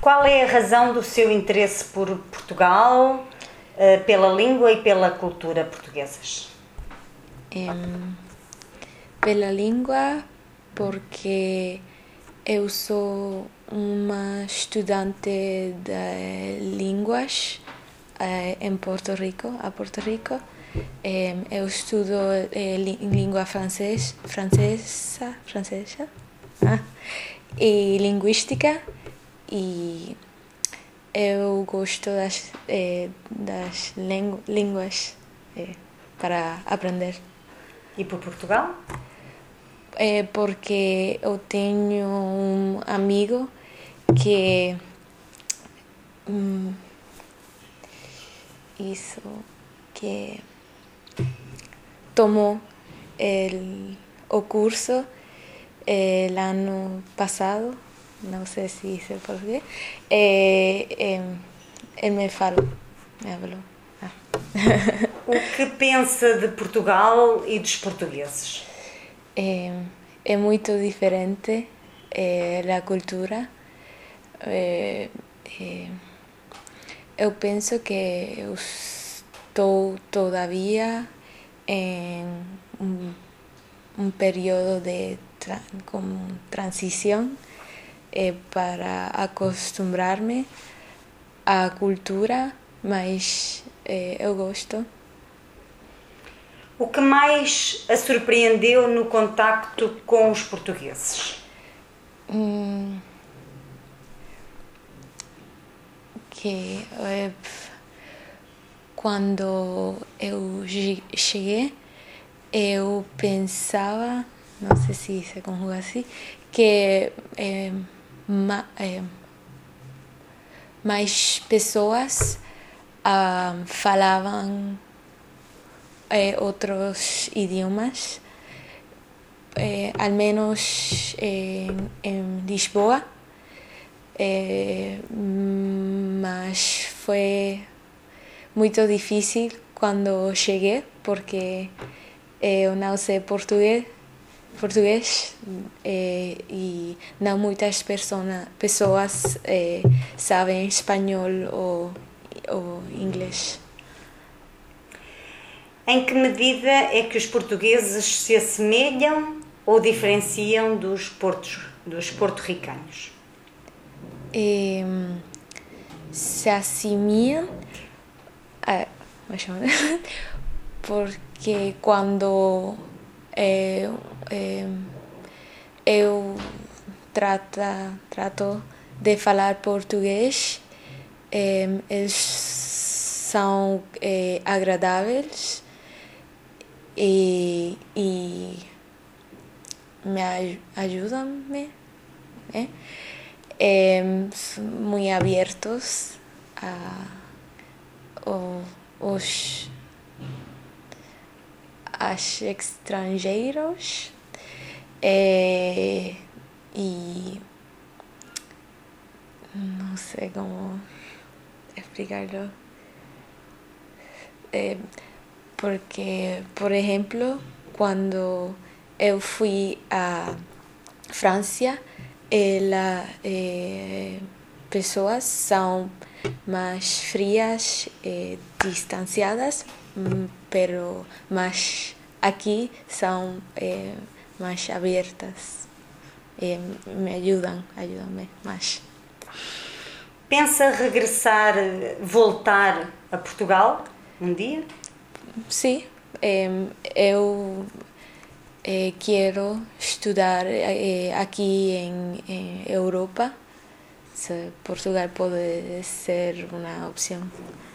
Qual é a razão do seu interesse por Portugal, pela língua e pela cultura portuguesas? Pela língua, porque eu sou uma estudante de línguas em Porto Rico, eu estudo língua francesa e linguística, e eu gosto das línguas para aprender. E por Portugal? Porque eu tenho um amigo que tomou o curso el ano passado, não sei se isso é português, ele me falou. O que pensa de Portugal e dos portugueses? É muito diferente a cultura. Eu penso que eu estou todavía em um período de transição para acostumar-me à cultura, mas eu gosto. O que mais a surpreendeu no contacto com os portugueses? Que quando eu cheguei, eu pensava, não sei se se conjuga assim, que mais pessoas falavam outros idiomas, ao menos em Lisboa, mas foi muito difícil quando cheguei, porque eu não sei português e não muitas pessoas sabem espanhol ou inglês. Em que medida é que os portugueses se assemelham ou diferenciam dos porto-ricanos? Se assemelham, porque quando eu trato de falar português, eles são agradáveis e me ajudam, muito abertos aos estrangeiros e não sei como explicarlo, porque, por exemplo, quando eu fui à França, pessoas são mais frias e distanciadas, mas aqui são mais abertas e me ajudam mais. Pensa voltar a Portugal um dia? Sim, eu quero estudar aqui em Europa. Portugal pode ser uma opção.